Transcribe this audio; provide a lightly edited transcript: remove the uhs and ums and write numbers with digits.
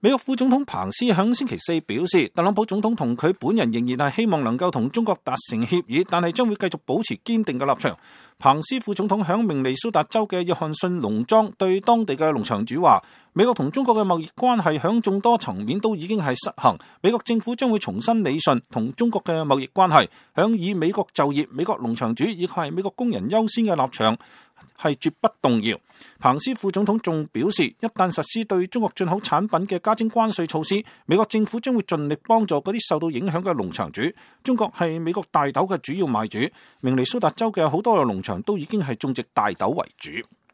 美國副總統彭斯響星期四表示，特朗普總統同佢本人仍然係希望能夠同中國達成協議，但係將會繼續保持堅定嘅立場。彭斯副總統響明尼蘇達州嘅約翰遜農莊對當地嘅農場主話，美國同中國嘅貿易關係響眾多層面都已經係失衡，美國政府將會重新理順同中國嘅貿易關係，響以美國就業、美國農場主以及係美國工人優先嘅立場係絕不動搖。彭斯副總統仲表示，一旦實施對中國進口產品嘅加徵關稅措施，美國政府將會盡力幫助嗰啲受到影響嘅農場主。中國係美國大豆嘅主要賣主，明尼蘇達州嘅好多嘅農場都已經係種植大豆為主。